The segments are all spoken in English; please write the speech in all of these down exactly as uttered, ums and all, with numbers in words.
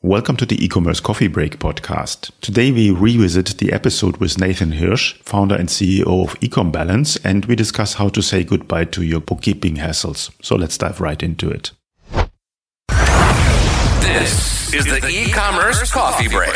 Welcome to the E-Commerce Coffee Break podcast. Today we revisit the episode with Nathan Hirsch, founder and C E O of Ecom Balance, and we discuss how to say goodbye to your bookkeeping hassles. So let's dive right into it. This is the E-Commerce Coffee Break,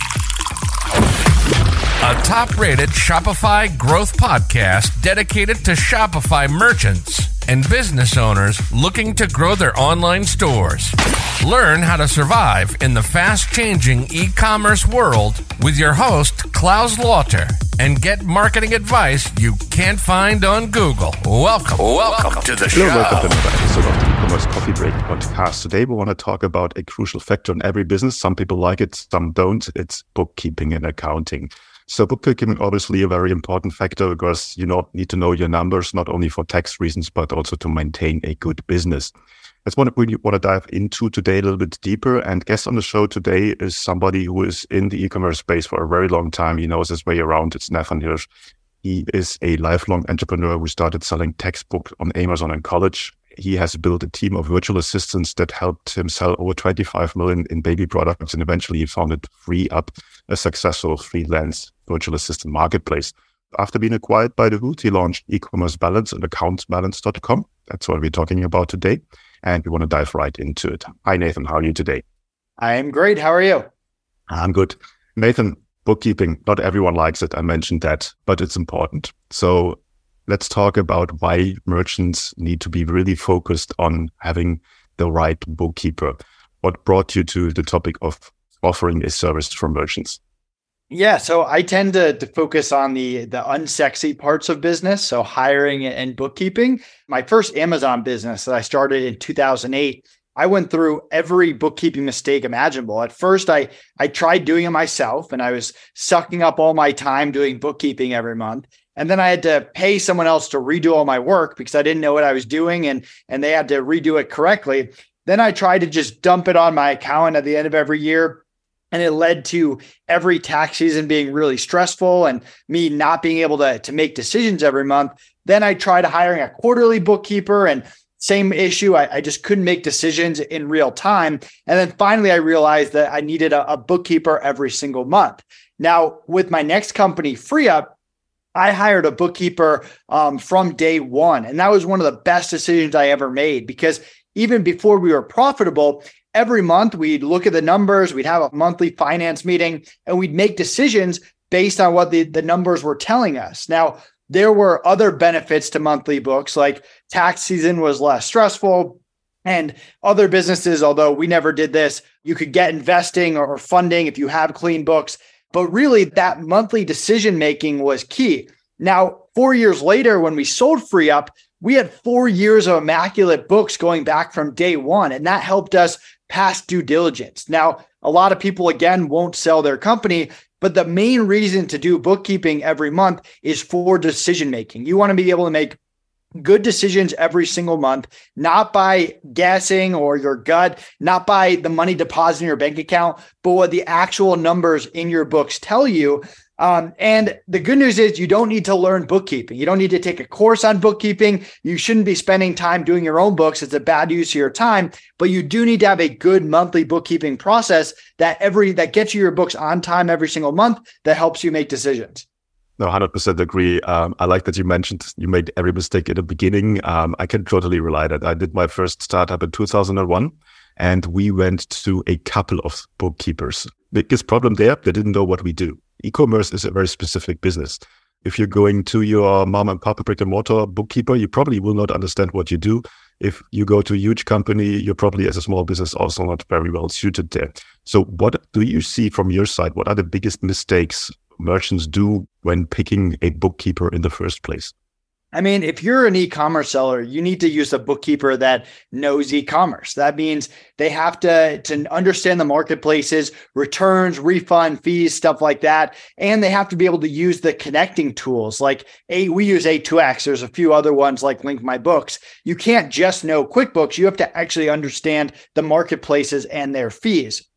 a top-rated Shopify growth podcast dedicated to Shopify merchants and business owners looking to grow their online stores. Learn how to survive in the fast-changing e-commerce world with your host, Klaus Lauter, and get marketing advice you can't find on Google. Welcome, welcome to the show. Hello, welcome to another episode of the E-Commerce Coffee Break podcast. Today we want to talk about a crucial factor in every business. Some people like it, some don't. It's bookkeeping and accounting. So bookkeeping, obviously a very important factor because you not need to know your numbers, not only for tax reasons, but also to maintain a good business. That's what we want to dive into today a little bit deeper. And guest on the show today is somebody who is in the e-commerce space for a very long time. He knows his way around. It's Nathan Hirsch. He is a lifelong entrepreneur who started selling textbooks on Amazon in college. He has built a team of virtual assistants that helped him sell over twenty-five million in baby products. And eventually he founded FreeUp, a successful freelance virtual assistant marketplace. After being acquired by The Hoot, he launched E-Commerce Balance and accounts balance dot com. That's what we're talking about today. And we want to dive right into it. Hi, Nathan. How are you today? I am great. How are you? I'm good. Nathan, bookkeeping, not everyone likes it. I mentioned that, but it's important. So let's talk about why merchants need to be really focused on having the right bookkeeper. What brought you to the topic of offering a service for merchants? Yeah, so I tend to, to focus on the the unsexy parts of business, so hiring and bookkeeping. My first Amazon business that I started in two thousand eight, I went through every bookkeeping mistake imaginable. At first, I I tried doing it myself, and I was sucking up all my time doing bookkeeping every month. And then I had to pay someone else to redo all my work because I didn't know what I was doing, and, and they had to redo it correctly. Then I tried to just dump it on my accountant at the end of every year. And it led to every tax season being really stressful and me not being able to, to make decisions every month. Then I tried hiring a quarterly bookkeeper and same issue. I, I just couldn't make decisions in real time. And then finally, I realized that I needed a, a bookkeeper every single month. Now, with my next company, FreeUp, I hired a bookkeeper um, from day one. And that was one of the best decisions I ever made because even before we were profitable, every month, we'd look at the numbers, we'd have a monthly finance meeting, and we'd make decisions based on what the, the numbers were telling us. Now, there were other benefits to monthly books, like tax season was less stressful, and other businesses, although we never did this, you could get investing or funding if you have clean books. But really, that monthly decision-making was key. Now, four years later, when we sold FreeUp, we had four years of immaculate books going back from day one, and that helped us pass due diligence. Now, a lot of people, again, won't sell their company, but the main reason to do bookkeeping every month is for decision-making. You want to be able to make good decisions every single month, not by guessing or your gut, not by the money deposited in your bank account, but what the actual numbers in your books tell you. Um, and the good news is you don't need to learn bookkeeping. You don't need to take a course on bookkeeping. You shouldn't be spending time doing your own books. It's a bad use of your time, but you do need to have a good monthly bookkeeping process that every that gets you your books on time every single month that helps you make decisions. No, one hundred percent agree. Um, I like that you mentioned you made every mistake at the beginning. Um, I can totally relate that. I did my first startup in two thousand one, and we went to a couple of bookkeepers. Biggest problem there, they didn't know what we do. E-commerce is a very specific business. If you're going to your mom and pop brick and mortar bookkeeper, you probably will not understand what you do. If you go to a huge company, you're probably as a small business also not very well suited there. So what do you see from your side? What are the biggest mistakes merchants do when picking a bookkeeper in the first place? I mean, if you're an e-commerce seller, you need to use a bookkeeper that knows e-commerce. That means they have to, to understand the marketplaces, returns, refund fees, stuff like that. And they have to be able to use the connecting tools like a, we use A two X. There's a few other ones like Link My Books. You can't just know QuickBooks. You have to actually understand the marketplaces and their fees.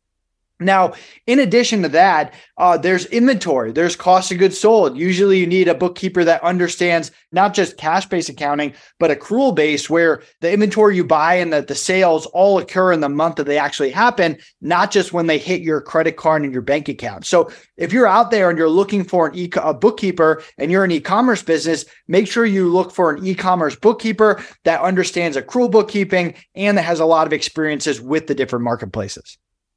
Now, in addition to that, uh, there's inventory, there's cost of goods sold. Usually you need a bookkeeper that understands not just cash-based accounting, but accrual-based, where the inventory you buy and the, the sales all occur in the month that they actually happen, not just when they hit your credit card and your bank account. So if you're out there and you're looking for an e- a bookkeeper and you're an e-commerce business, make sure you look for an e-commerce bookkeeper that understands accrual bookkeeping and that has a lot of experiences with the different marketplaces.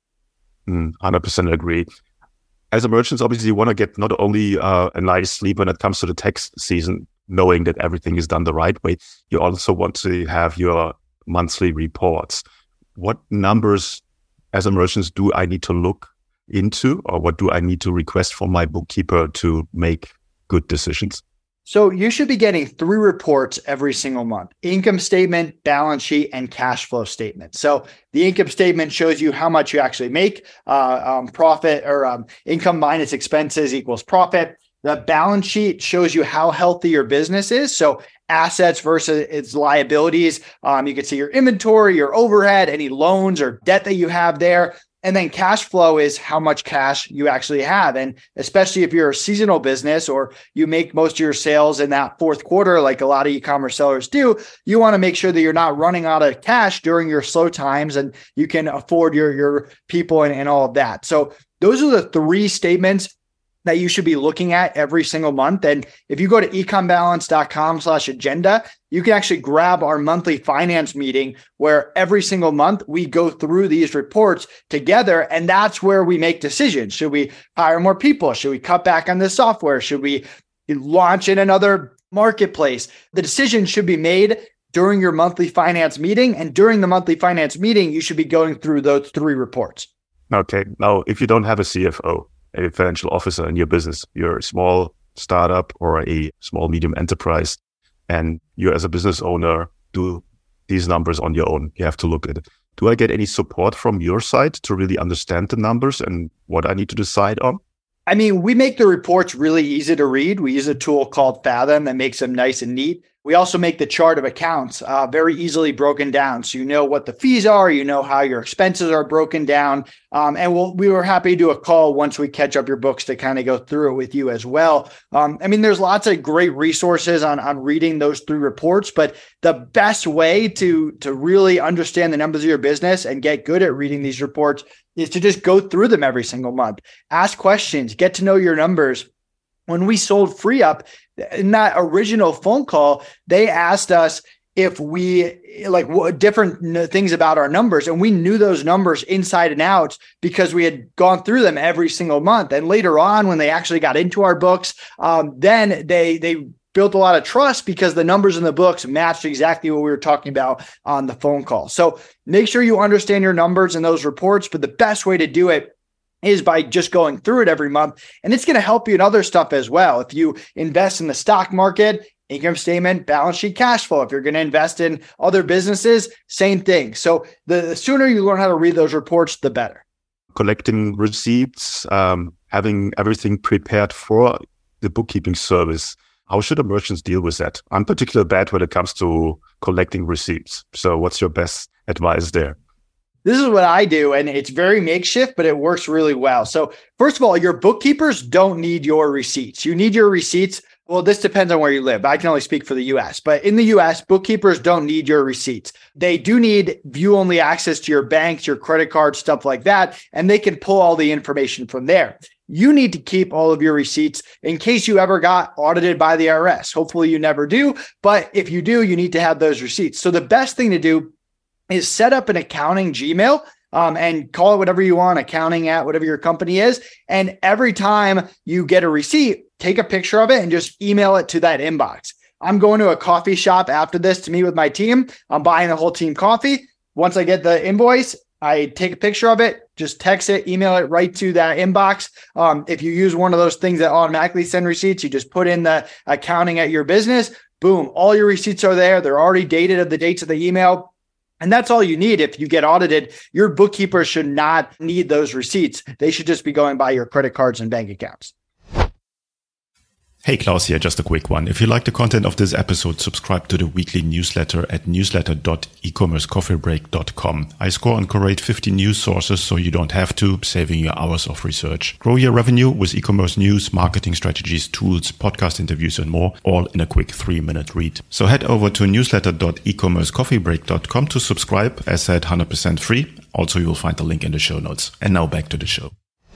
one hundred percent agree. As a merchant, obviously, you want to get not only uh, a nice sleep when it comes to the tax season, knowing that everything is done the right way, you also want to have your monthly reports. What numbers as a merchant do I need to look into, or what do I need to request from my bookkeeper to make good decisions? So you should be getting three reports every single month: income statement, balance sheet, and cash flow statement. So the income statement shows you how much you actually make, uh, um, profit or um, income minus expenses equals profit. The balance sheet shows you how healthy your business is. So assets versus its liabilities. Um, you can see your inventory, your overhead, any loans or debt that you have there. And then cash flow is how much cash you actually have. And especially if you're a seasonal business or you make most of your sales in that fourth quarter, like a lot of e-commerce sellers do, you want to make sure that you're not running out of cash during your slow times and you can afford your, your people and, and all of that. So those are the three statements that you should be looking at every single month. And if you go to ecombalance.com slash agenda, you can actually grab our monthly finance meeting where every single month we go through these reports together. And that's where we make decisions. Should we hire more people? Should we cut back on this software? Should we launch in another marketplace? The decision should be made during your monthly finance meeting. And during the monthly finance meeting, you should be going through those three reports. Okay. Now, if you don't have a C F O, a financial officer in your business, you're a small startup or a small medium enterprise, and you as a business owner do these numbers on your own. You have to look at it. Do I get any support from your side to really understand the numbers and what I need to decide on? I mean, we make the reports really easy to read. We use a tool called Fathom that makes them nice and neat. We also make the chart of accounts uh, very easily broken down. So you know what the fees are, you know how your expenses are broken down. Um, and we'll, we were happy to do a call once we catch up your books to kind of go through it with you as well. Um, I mean, there's lots of great resources on, on reading those three reports, but the best way to, to really understand the numbers of your business and get good at reading these reports is to just go through them every single month. Ask questions, get to know your numbers. When we sold FreeUp, in that original phone call, they asked us if we like what, different things about our numbers. And we knew those numbers inside and out because we had gone through them every single month. And later on, when they actually got into our books, um, then they they built a lot of trust because the numbers in the books matched exactly what we were talking about on the phone call. So make sure you understand your numbers in those reports. But the best way to do it is by just going through it every month. And it's going to help you in other stuff as well. If you invest in the stock market, income statement, balance sheet, cash flow. If you're going to invest in other businesses, same thing. So the, the sooner you learn how to read those reports, the better. Collecting receipts, um, having everything prepared for the bookkeeping service. How should a merchant deal with that? I'm particularly bad when it comes to collecting receipts. So what's your best advice there? This is what I do, and it's very makeshift, but it works really well. So first of all, your bookkeepers don't need your receipts. You need your receipts. Well, this depends on where you live. I can only speak for the U S, but in the U S, bookkeepers don't need your receipts. They do need view-only access to your banks, your credit cards, stuff like that, and they can pull all the information from there. You need to keep all of your receipts in case you ever got audited by the I R S. Hopefully you never do, but if you do, you need to have those receipts. So the best thing to do is set up an accounting Gmail um, and call it whatever you want, accounting at whatever your company is. And every time you get a receipt, take a picture of it and just email it to that inbox. I'm going to a coffee shop after this to meet with my team. I'm buying the whole team coffee. Once I get the invoice, I take a picture of it, just text it, email it right to that inbox. Um, if you use one of those things that automatically send receipts, you just put in the accounting at your business. Boom, all your receipts are there. They're already dated at the dates of the email. And that's all you need. If you get audited, your bookkeeper should not need those receipts. They should just be going by your credit cards and bank accounts. Hey, Klaus here, just a quick one. If you like the content of this episode, subscribe to the weekly newsletter at newsletter dot e commerce coffee break dot com. I score and curate fifty news sources so you don't have to, saving you hours of research. Grow your revenue with e-commerce news, marketing strategies, tools, podcast interviews, and more, all in a quick three-minute read. So head over to newsletter dot e commerce coffee break dot com to subscribe, as said, one hundred percent free. Also, you will find the link in the show notes. And now back to the show.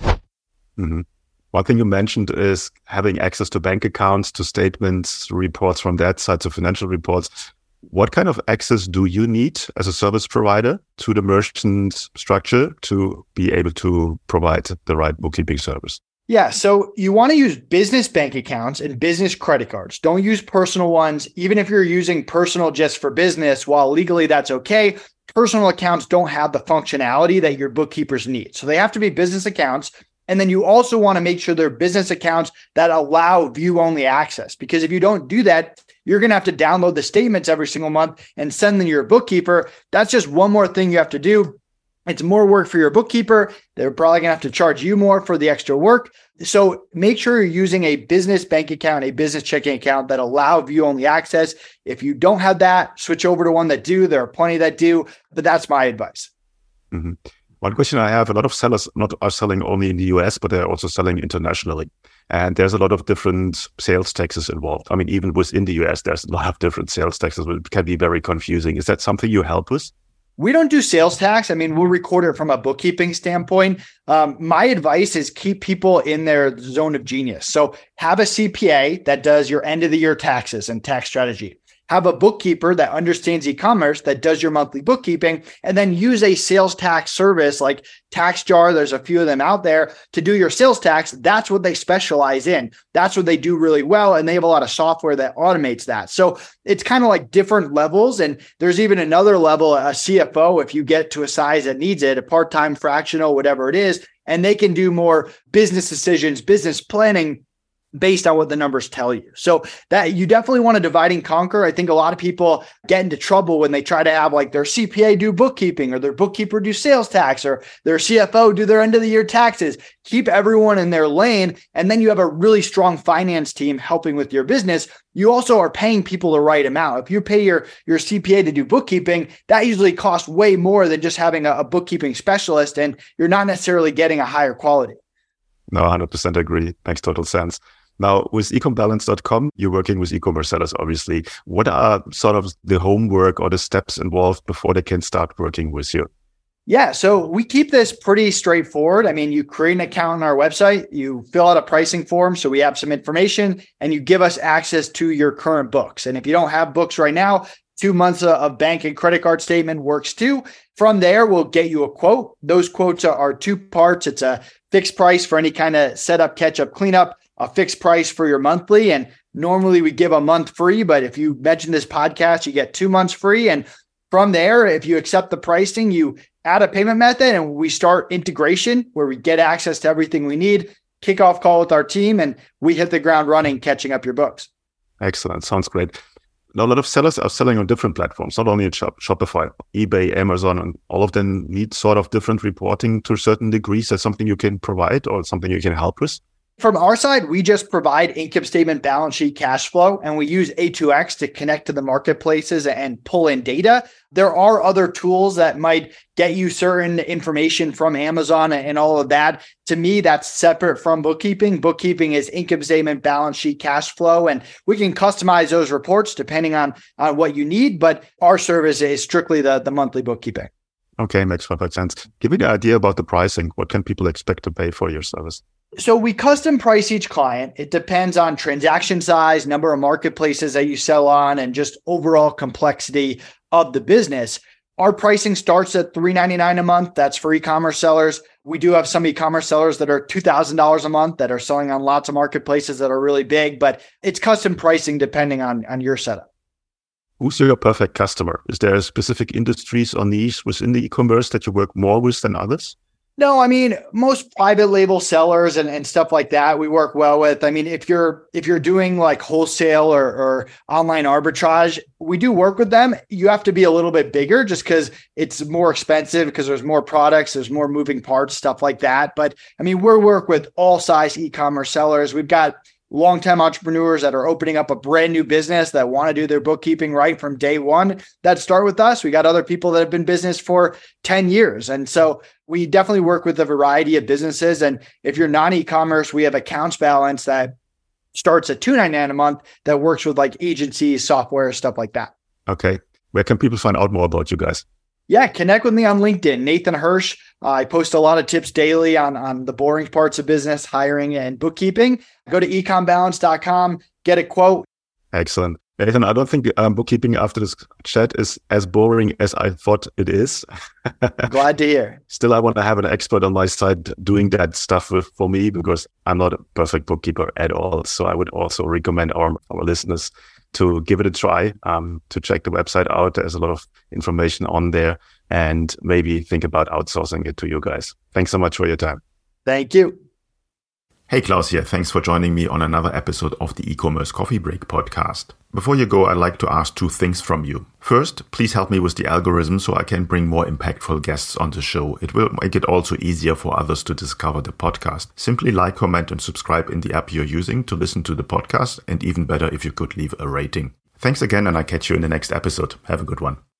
Mm-hmm. One thing you mentioned is having access to bank accounts, to statements, reports from that side, to financial reports. What kind of access do you need as a service provider to the merchant structure to be able to provide the right bookkeeping service? Yeah, so you want to use business bank accounts and business credit cards. Don't use personal ones, even if you're using personal just for business. While legally that's okay, personal accounts don't have the functionality that your bookkeepers need. So they have to be business accounts. And then you also want to make sure they're business accounts that allow view-only access. Because if you don't do that, you're going to have to download the statements every single month and send them to your bookkeeper. That's just one more thing you have to do. It's more work for your bookkeeper. They're probably going to have to charge you more for the extra work. So make sure you're using a business bank account, a business checking account that allow view-only access. If you don't have that, switch over to one that do. There are plenty that do, but that's my advice. Mm-hmm. One question I have, a lot of sellers not are selling only in the U S, but they're also selling internationally. And there's a lot of different sales taxes involved. I mean, even within the U S, there's a lot of different sales taxes, which can be very confusing. Is that something you help with? We don't do sales tax. I mean, we'll record it from a bookkeeping standpoint. Um, my advice is keep people in their zone of genius. So have a C P A that does your end of the year taxes and tax strategy. Have a bookkeeper that understands e-commerce that does your monthly bookkeeping, and then use a sales tax service like TaxJar. There's a few of them out there to do your sales tax. That's what they specialize in. That's what they do really well. And they have a lot of software that automates that. So it's kind of like different levels. And there's even another level, a C F O, if you get to a size that needs it, a part-time, fractional, whatever it is, and they can do more business decisions, business planning, based on what the numbers tell you. So that you definitely want to divide and conquer. I think a lot of people get into trouble when they try to have like their C P A do bookkeeping, or their bookkeeper do sales tax, or their C F O do their end of the year taxes. Keep everyone in their lane. And then you have a really strong finance team helping with your business. You also are paying people the right amount. If you pay your, your C P A to do bookkeeping, that usually costs way more than just having a, a bookkeeping specialist, and you're not necessarily getting a higher quality. No, one hundred percent agree. Makes total sense. Now, with e com balance dot com, you're working with e-commerce sellers, obviously. What are sort of the homework or the steps involved before they can start working with you? Yeah, so we keep this pretty straightforward. I mean, you create an account on our website, you fill out a pricing form, so we have some information, and you give us access to your current books. And if you don't have books right now, two months of bank and credit card statement works too. From there, we'll get you a quote. Those quotes are two parts. It's a fixed price for any kind of setup, catch-up, cleanup, a fixed price for your monthly. And normally we give a month free, but if you mention this podcast, you get two months free. And from there, if you accept the pricing, you add a payment method and we start integration where we get access to everything we need, kickoff call with our team, and we hit the ground running, catching up your books. Excellent. Sounds great. Now, a lot of sellers are selling on different platforms, not only in Shop, Shopify, eBay, Amazon, and all of them need sort of different reporting to a certain degree. Is that something you can provide or something you can help with? From our side, we just provide income statement, balance sheet, cash flow, and we use A two X to connect to the marketplaces and pull in data. There are other tools that might get you certain information from Amazon and all of that. To me, that's separate from bookkeeping. Bookkeeping is income statement, balance sheet, cash flow, and we can customize those reports depending on, on what you need. But our service is strictly the, the monthly bookkeeping. Okay, makes perfect sense. Give me the idea about the pricing. What can people expect to pay for your service? So we custom price each client. It depends on transaction size, number of marketplaces that you sell on, and just overall complexity of the business. Our pricing starts at three hundred ninety-nine dollars a month. That's for e-commerce sellers. We do have some e-commerce sellers that are two thousand dollars a month that are selling on lots of marketplaces that are really big, but it's custom pricing depending on, on your setup. Who's your perfect customer? Is there specific industries or niche within the e-commerce that you work more with than others? No, I mean, most private label sellers and, and stuff like that, we work well with. I mean, if you're if you're doing like wholesale or, or online arbitrage, we do work with them. You have to be a little bit bigger just because it's more expensive because there's more products, there's more moving parts, stuff like that. But I mean, we work with all size e-commerce sellers. We've got longtime entrepreneurs that are opening up a brand new business that want to do their bookkeeping right from day one that start with us. We got other people that have been in business for ten years. And so we definitely work with a variety of businesses. And if you're non-e-commerce, we have Accounts Balance that starts at two hundred ninety-nine dollars a month that works with like agencies, software, stuff like that. Okay. Where can people find out more about you guys? Yeah, connect with me on LinkedIn, Nathan Hirsch. Uh, I post a lot of tips daily on, on the boring parts of business, hiring and bookkeeping. Go to ecom balance dot com, get a quote. Excellent. Nathan, I don't think um, bookkeeping after this chat is as boring as I thought it is. Glad to hear. Still, I want to have an expert on my side doing that stuff with, for me, because I'm not a perfect bookkeeper at all. So I would also recommend our, our listeners to give it a try, um, to check the website out. There's a lot of information on there, and maybe think about outsourcing it to you guys. Thanks so much for your time. Thank you. Hey, Klaus here. Thanks for joining me on another episode of the E-commerce Coffee Break podcast. Before you go, I'd like to ask two things from you. First, please help me with the algorithm so I can bring more impactful guests on the show. It will make it also easier for others to discover the podcast. Simply like, comment, and subscribe in the app you're using to listen to the podcast, and even better if you could leave a rating. Thanks again, and I catch you in the next episode. Have a good one.